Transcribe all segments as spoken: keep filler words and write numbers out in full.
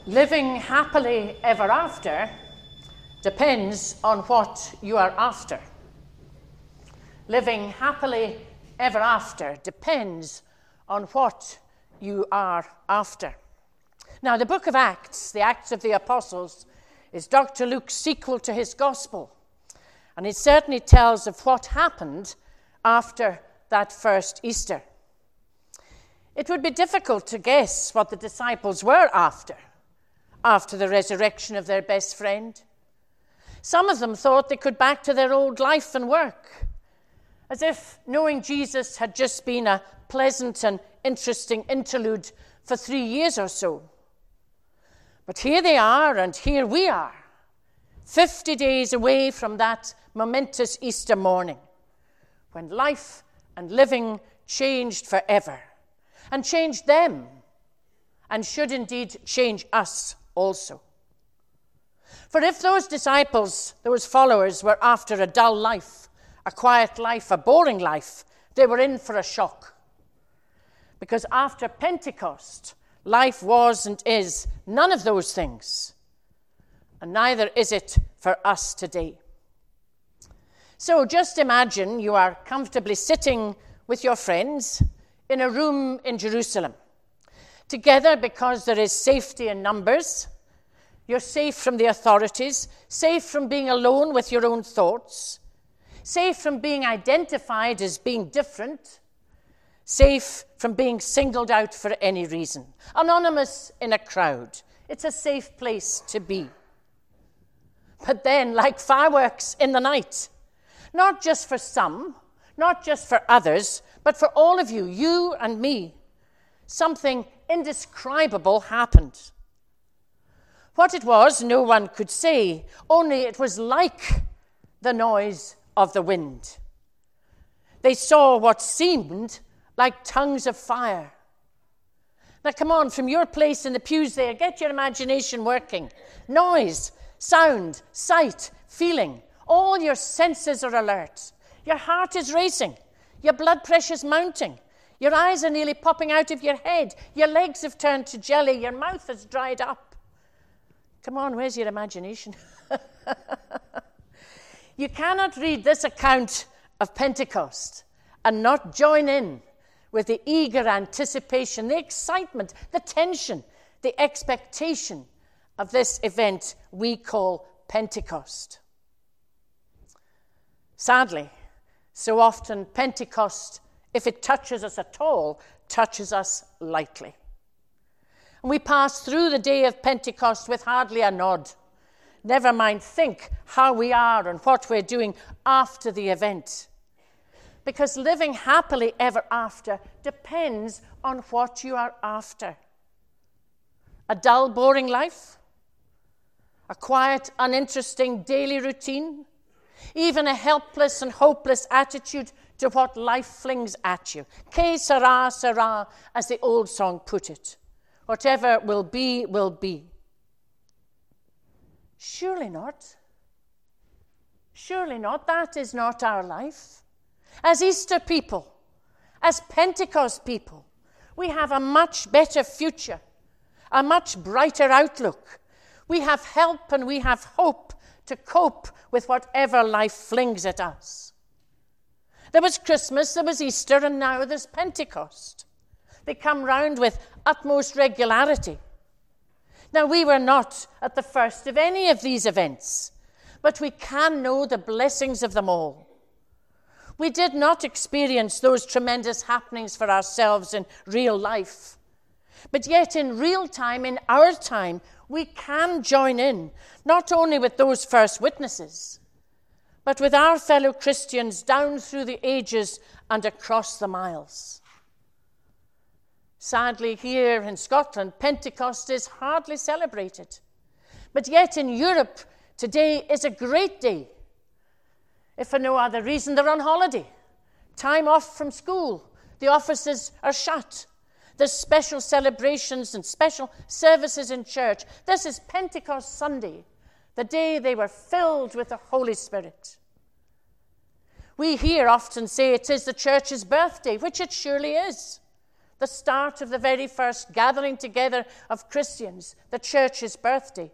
Living happily ever after depends on what you are after. Living happily ever after depends on what you are after. Now, the book of Acts, the Acts of the Apostles, is Doctor Luke's sequel to his gospel. And it certainly tells of what happened after that first Easter. It would be difficult to guess what the disciples were after, after the resurrection of their best friend. Some of them thought they could back to their old life and work, as if knowing Jesus had just been a pleasant and interesting interlude for three years or so. But here they are, and here we are, fifty days away from that momentous Easter morning, when life and living changed forever, and changed them, and should indeed change us also. For if those disciples, those followers, were after a dull life, a quiet life, a boring life, they were in for a shock. Because after Pentecost, life was and is none of those things. And neither is it for us today. So just imagine you are comfortably sitting with your friends in a room in Jerusalem, together because there is safety in numbers. You're safe from the authorities, safe from being alone with your own thoughts, safe from being identified as being different, safe from being singled out for any reason, anonymous in a crowd. It's a safe place to be. But then, like fireworks in the night, not just for some, not just for others, but for all of you, you and me, something indescribable happened. What it was, no one could say, only it was like the noise of the wind. They saw what seemed like tongues of fire. Now come on, from your place in the pews there, get your imagination working. Noise, sound, sight, feeling, all your senses are alert. Your heart is racing, your blood pressure's mounting, your eyes are nearly popping out of your head, your legs have turned to jelly, your mouth has dried up. Come on, where's your imagination? You cannot read this account of Pentecost and not join in with the eager anticipation, the excitement, the tension, the expectation of this event we call Pentecost. Sadly, so often Pentecost, if it touches us at all, touches us lightly. And we pass through the day of Pentecost with hardly a nod. Never mind think how we are and what we're doing after the event. Because living happily ever after depends on what you are after. A dull, boring life? A quiet, uninteresting daily routine? Even a helpless and hopeless attitude to what life flings at you? Que sera, sera, as the old song put it. Whatever will be, will be. Surely not. Surely not. That is not our life. As Easter people, as Pentecost people, we have a much better future, a much brighter outlook. We have help and we have hope to cope with whatever life flings at us. There was Christmas, there was Easter, and now there's Pentecost. They come round with utmost regularity. Now, we were not at the first of any of these events, but we can know the blessings of them all. We did not experience those tremendous happenings for ourselves in real life. But yet, in real time, in our time, we can join in, not only with those first witnesses, but with our fellow Christians down through the ages and across the miles. Sadly, here in Scotland, Pentecost is hardly celebrated. But yet in Europe, today is a great day. If for no other reason, they're on holiday. Time off from school. The offices are shut. There's special celebrations and special services in church. This is Pentecost Sunday, the day they were filled with the Holy Spirit. We here often say it is the church's birthday, which it surely is. the start of the very first gathering together of Christians, the church's birthday.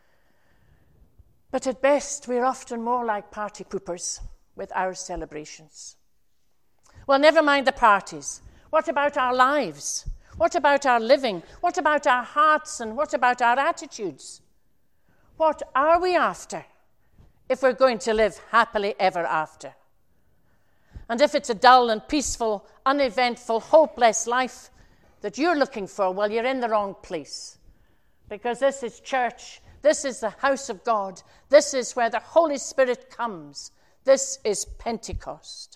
But at best, we're often more like party poopers with our celebrations. Well, never mind the parties. What about our lives? What about our living? What about our hearts? And what about our attitudes? What are we after if we're going to live happily ever after? And if it's a dull and peaceful, uneventful, hopeless life that you're looking for, well, you're in the wrong place. Because this is church. This is the house of God. This is where the Holy Spirit comes. This is Pentecost.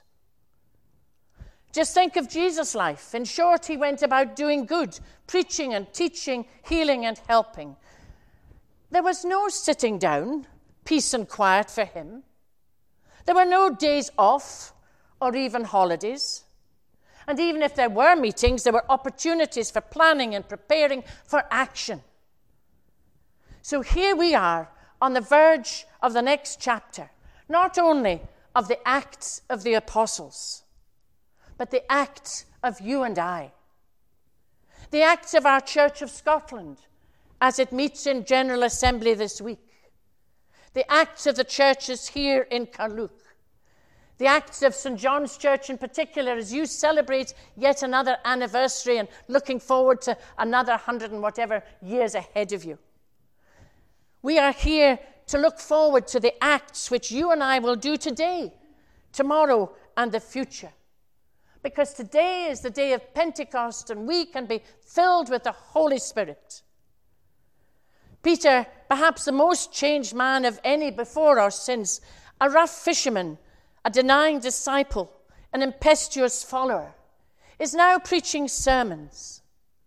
Just think of Jesus' life. In short, he went about doing good, preaching and teaching, healing and helping. There was no sitting down, peace and quiet for him. There were no days off or even holidays. And even if there were meetings, there were opportunities for planning and preparing for action. So here we are on the verge of the next chapter, not only of the Acts of the Apostles, but the Acts of you and I. The Acts of our Church of Scotland as it meets in General Assembly this week. The Acts of the churches here in Carluke. The Acts of Saint John's Church in particular as you celebrate yet another anniversary and looking forward to another hundred and whatever years ahead of you. We are here to look forward to the acts which you and I will do today, tomorrow, and the future. Because today is the day of Pentecost and we can be filled with the Holy Spirit. Peter, perhaps the most changed man of any before our sins, a rough fisherman, a denying disciple, an impetuous follower, is now preaching sermons.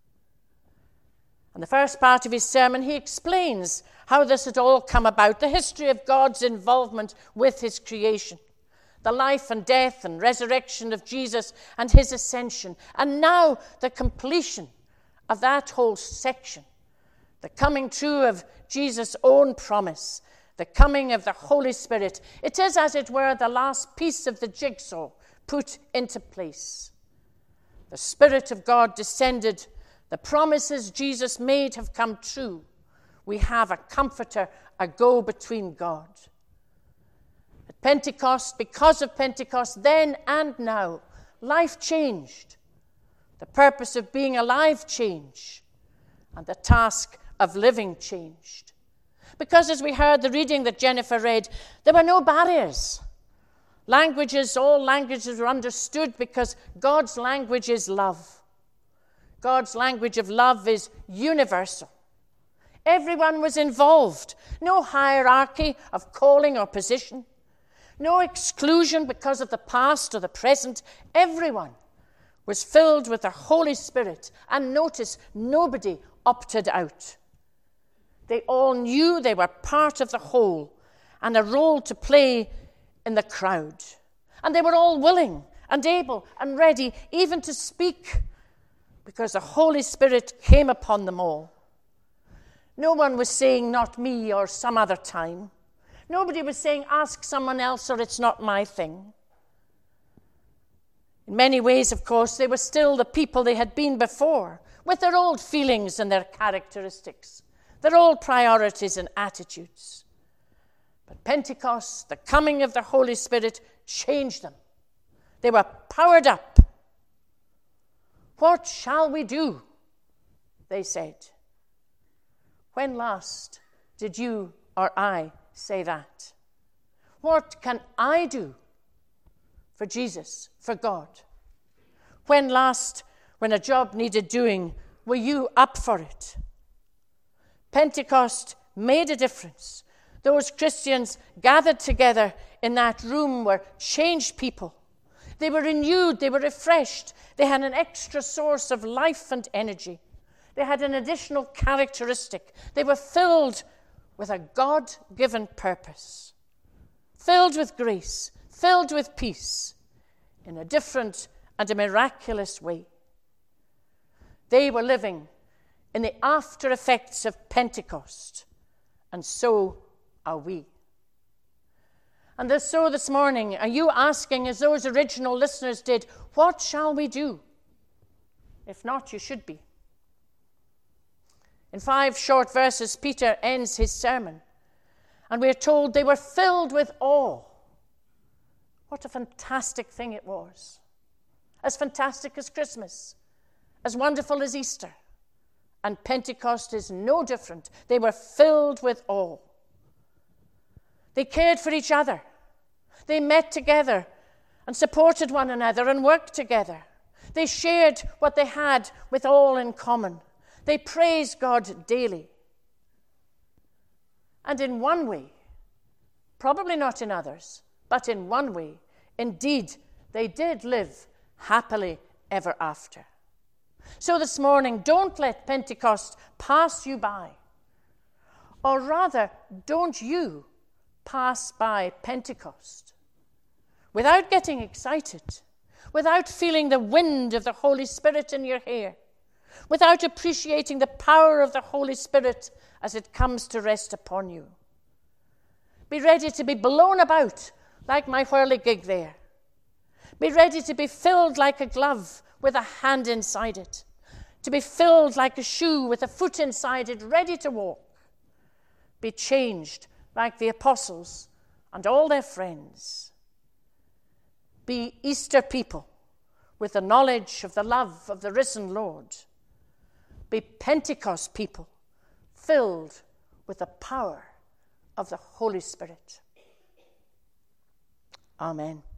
In the first part of his sermon, he explains how this had all come about, the history of God's involvement with his creation, the life and death and resurrection of Jesus and his ascension, and now the completion of that whole section, the coming true of Jesus' own promise, the coming of the Holy Spirit. It is, as it were, the last piece of the jigsaw put into place. The Spirit of God descended. The promises Jesus made have come true. We have a comforter, a go-between God. At Pentecost, because of Pentecost, then and now, life changed. The purpose of being alive changed. And the task of living changed. Because as we heard the reading that Jennifer read, there were no barriers. Languages, all languages were understood because God's language is love. God's language of love is universal. Everyone was involved. No hierarchy of calling or position. No exclusion because of the past or the present. Everyone was filled with the Holy Spirit. And notice, nobody opted out. They all knew they were part of the whole and a role to play in the crowd. And they were all willing and able and ready even to speak because the Holy Spirit came upon them all. No one was saying, not me or some other time. Nobody was saying, ask someone else or it's not my thing. In many ways, of course, they were still the people they had been before, with their old feelings and their characteristics, their old priorities and attitudes. But Pentecost, the coming of the Holy Spirit, changed them. They were powered up. What shall we do? They said. When last did you or I say that? What can I do for Jesus, for God? When last, when a job needed doing, were you up for it? Pentecost made a difference. Those Christians gathered together in that room were changed people. They were renewed, they were refreshed. They had an extra source of life and energy. They had an additional characteristic. They were filled with a God-given purpose, filled with grace, filled with peace, in a different and a miraculous way. They were living in the after effects of Pentecost, and so are we. And this, so this morning, are you asking, as those original listeners did, what shall we do? If not, you should be. In five short verses, Peter ends his sermon, and we're told they were filled with awe. What a fantastic thing it was. As fantastic as Christmas, as wonderful as Easter. And Pentecost is no different. They were filled with awe. They cared for each other. They met together and supported one another and worked together. They shared what they had with all in common. They praised God daily. And in one way, probably not in others, but in one way, indeed, they did live happily ever after. So this morning, don't let Pentecost pass you by. Or rather, don't you pass by Pentecost without getting excited, without feeling the wind of the Holy Spirit in your hair, without appreciating the power of the Holy Spirit as it comes to rest upon you. Be ready to be blown about like my whirligig there. Be ready to be filled like a glove with a hand inside it, to be filled like a shoe with a foot inside it, ready to walk. Be changed like the apostles and all their friends. Be Easter people with the knowledge of the love of the risen Lord. Be Pentecost people filled with the power of the Holy Spirit. Amen.